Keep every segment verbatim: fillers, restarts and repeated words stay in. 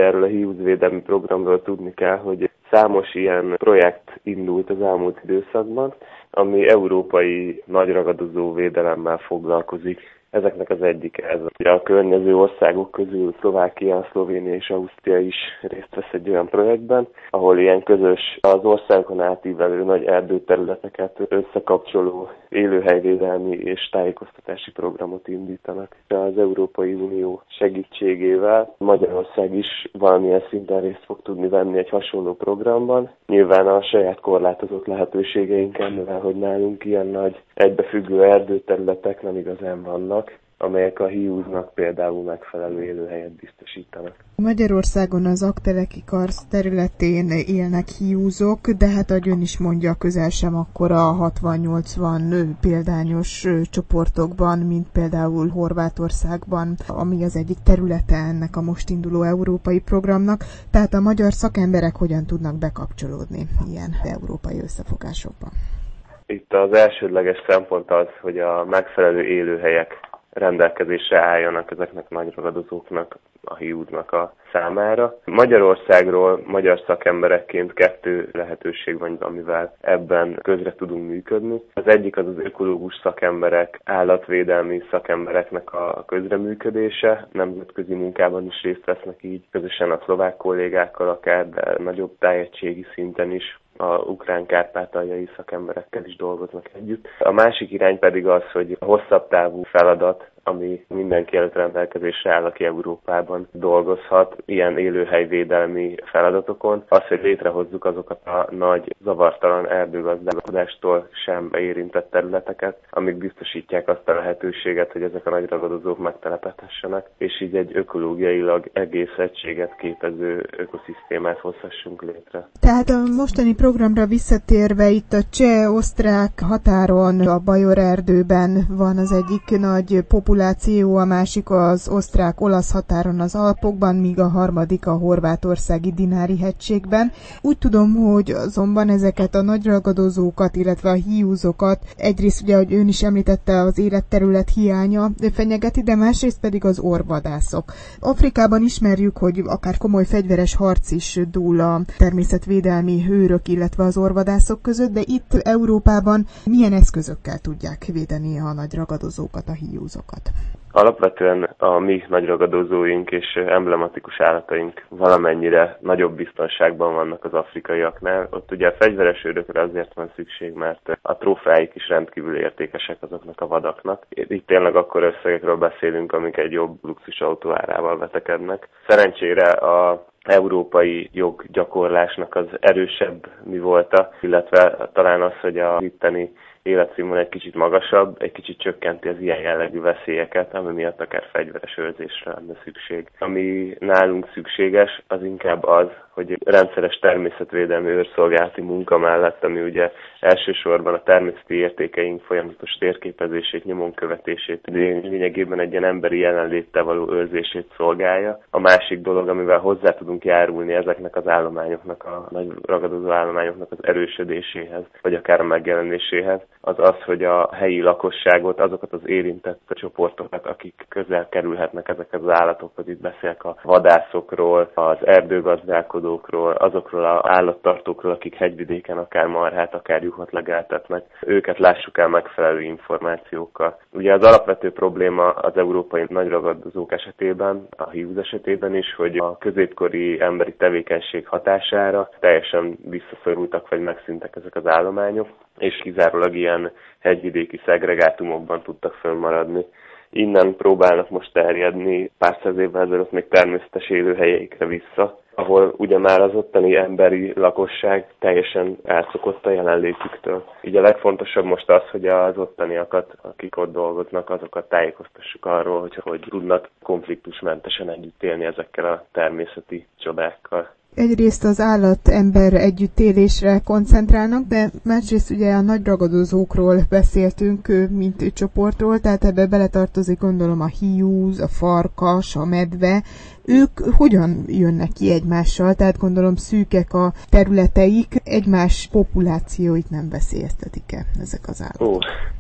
Erről a hiúzvédelmi programról tudni kell, hogy számos ilyen projekt indult az elmúlt időszakban, ami európai nagyragadozó védelemmel foglalkozik. Ezeknek az egyik ez. A környező országok közül Szlovákia, Szlovénia és Ausztria is részt vesz egy olyan projektben, ahol ilyen közös, az országokon átívelő nagy erdőterületeket összekapcsoló élőhelyvédelmi és tájékoztatási programot indítanak. Az Európai Unió segítségével Magyarország is valamilyen szinten részt fog tudni venni egy hasonló programban. Nyilván a saját korlátozott lehetőségeinken, mivel hogy nálunk ilyen nagy egybefüggő erdőterületek nem igazán vannak, amelyek a hiúznak például megfelelő élőhelyet biztosítanak. Magyarországon az Aggteleki karsz területén élnek hiúzok, de hát ahogy ön is mondja, közel sem akkora hatvan-nyolcvan példányos csoportokban, mint például Horvátországban, ami az egyik területe ennek a most induló európai programnak. Tehát a magyar szakemberek hogyan tudnak bekapcsolódni ilyen európai összefogásokban? Itt az elsődleges szempont az, hogy a megfelelő élőhelyek rendelkezésre álljanak ezeknek a nagyragadozóknak, a hiúznak a számára. Magyarországról magyar szakemberekként kettő lehetőség van, amivel ebben közre tudunk működni. Az egyik az az ökológus szakemberek, állatvédelmi szakembereknek a közreműködése. Nemzetközi munkában is részt vesznek így, közösen a szlovák kollégákkal akár, de nagyobb tájegységi szinten is a ukrán kárpátaljai szakemberekkel is dolgoznak együtt. A másik irány pedig az, hogy a hosszabb távú feladat, ami mindenki előtt rendelkezésre áll, aki Európában dolgozhat, ilyen élőhelyvédelmi feladatokon, az, hogy létrehozzuk azokat a nagy, zavartalan erdőgazdálkodástól sem érintett területeket, amik biztosítják azt a lehetőséget, hogy ezek a nagy ragadozók megtelepedhessenek, és így egy ökológiailag egész egységet képező ökoszisztémát hozhassunk létre. Tehát a mostani programra visszatérve, itt a cseh-osztrák határon, a Bajor erdőben van az egyik nagy populáció, a másik az osztrák-olasz határon az Alpokban, míg a harmadik a horvátországi Dinári-hegységben. Úgy tudom, hogy azonban ezeket a nagyragadozókat, illetve a hiúzokat egyrészt ugye, hogy ön is említette, az életterület hiánya fenyegeti, de másrészt pedig az orvvadászok. Afrikában ismerjük, hogy akár komoly fegyveres harc is dúl a természetvédelmi őrök, illetve az orvvadászok között, de itt Európában milyen eszközökkel tudják védeni a nagy ragadozókat, a hiúzokat? Alapvetően a mi nagyragadozóink és emblematikus állataink valamennyire nagyobb biztonságban vannak az afrikaiaknál. Ott ugye a fegyveres őrökre azért van szükség, mert a trófeáik is rendkívül értékesek azoknak a vadaknak. Itt tényleg akkor összegekről beszélünk, amik egy jobb luxusautó árával vetekednek. Szerencsére a európai joggyakorlásnak az erősebb mi volta, illetve talán az, hogy a itteni életszínvonal egy kicsit magasabb, egy kicsit csökkenti az ilyen jellegű veszélyeket, ami miatt akár fegyveres őrzésre lenne szükség. Ami nálunk szükséges, az inkább az, hogy rendszeres természetvédelmi őrszolgálati munka mellett, ami ugye elsősorban a természeti értékeink folyamatos térképezését, nyomon követését, lényegében egy ilyen emberi jelenléttel való őrzését szolgálja. A másik dolog, amivel hozzá tudunk járulni ezeknek az állományoknak, a nagy ragadozó állományoknak az erősödéséhez, vagy akár a megjelenéséhez, az az, hogy a helyi lakosságot, azokat az érintett csoportokat, akik közel kerülhetnek ezekhez az állatokhoz, itt beszélek a vadászokról, az erdőgazdálkodókról, azokról az állattartókról, akik hegyvidéken akár marhát, akár juhot legeltetnek, őket lássuk el megfelelő információkkal. Ugye az alapvető probléma az európai nagyragadozók esetében, a hiúz esetében is, hogy a középkori emberi tevékenység hatására teljesen visszaszorultak vagy megszűntek ezek az állományok, és kizárólag ilyen hegyvidéki szegregátumokban tudtak fönnmaradni. Innen próbálnak most terjedni pár száz évvel ezelőtt még természetes élőhelyeikre vissza, ahol ugye már az ottani emberi lakosság teljesen elszokott a jelenlétüktől. Így a legfontosabb most az, hogy az ottaniakat, akik ott dolgoznak, azokat tájékoztassuk arról, hogy, hogy tudnak konfliktusmentesen együtt élni ezekkel a természeti csodákkal. Egyrészt az állat-ember együttélésre koncentrálnak, de másrészt ugye a nagy ragadozókról beszéltünk, mint csoportról, tehát ebbe beletartozik gondolom a hiúz, a farkas, a medve. Ők hogyan jönnek ki egymással? Tehát gondolom szűkek a területeik, egymás populációit nem veszélyeztetik-e ezek az állatok? Ó,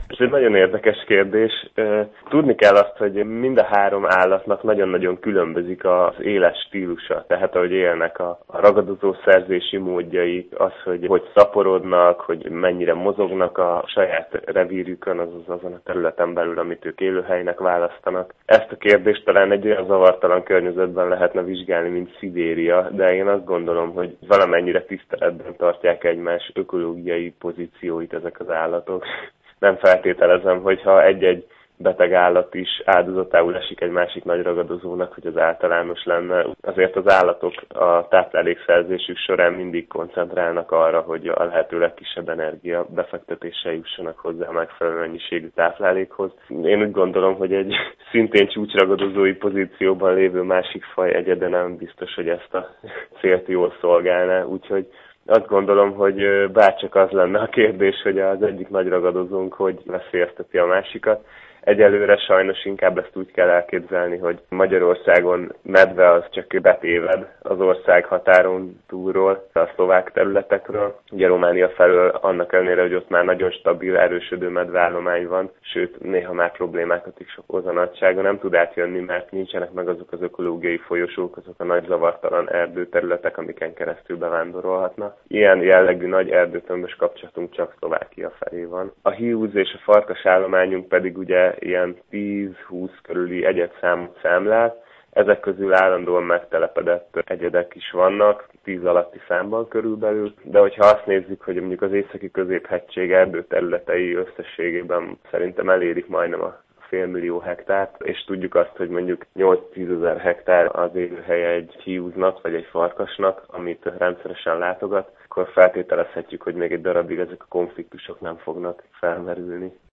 Ez egy nagyon érdekes kérdés. Tudni kell azt, hogy mind a három állatnak nagyon-nagyon különbözik az éles stílusa. Tehát ahogy élnek a ragadozó szerzési módjai, az, hogy hogy szaporodnak, hogy mennyire mozognak a saját revírjükön, azaz azon a területen belül, amit ők élőhelynek választanak. Ezt a kérdést talán egy olyan zavartalan környezetben lehetne vizsgálni, mint Szibéria, de én azt gondolom, hogy valamennyire tiszteletben tartják egymás ökológiai pozícióit ezek az állatok. Nem feltételezem, hogyha egy-egy beteg állat is áldozatául esik egy másik nagy ragadozónak, hogy az általános lenne. Azért az állatok a táplálékszerzésük során mindig koncentrálnak arra, hogy a lehető legkisebb energia befektetéssel jussanak hozzá megfelelő mennyiségű táplálékhoz. Én úgy gondolom, hogy egy szintén csúcsragadozói pozícióban lévő másik faj egyede nem biztos, hogy ezt a célt jól szolgálná, úgyhogy azt gondolom, hogy bárcsak az lenne a kérdés, hogy az egyik nagy ragadozónk hogy veszélyezteti a másikat. Egyelőre sajnos inkább ezt úgy kell elképzelni, hogy Magyarországon medve az csak betéved az ország határon túlról, a szlovák területekről. Ugye Románia felől annak ellenére, hogy ott már nagyon stabil, erősödő medveállomány van, sőt néha már problémákat is okoz a nagysága, nem tud átjönni, mert nincsenek meg azok az ökológiai folyosók, azok a nagy zavartalan erdőterületek, amiken keresztül bevándorolhatnak. Ilyen jellegű nagy erdőtömbös kapcsolatunk csak Szlovákia felé van. A hiúz és a farkas állományunk pedig ugye ilyen tíz-húsz körüli egyedszámot számlál. Ezek közül állandóan megtelepedett egyedek is vannak, tíz alatti számban körülbelül, de hogyha azt nézzük, hogy mondjuk az északi középhegység erdőterületei összességében szerintem elérik majdnem a félmillió hektárt, és tudjuk azt, hogy mondjuk nyolc-tízezer hektár az élőhelye egy hiúznak vagy egy farkasnak, amit rendszeresen látogat, akkor feltételezhetjük, hogy még egy darabig ezek a konfliktusok nem fognak felmerülni.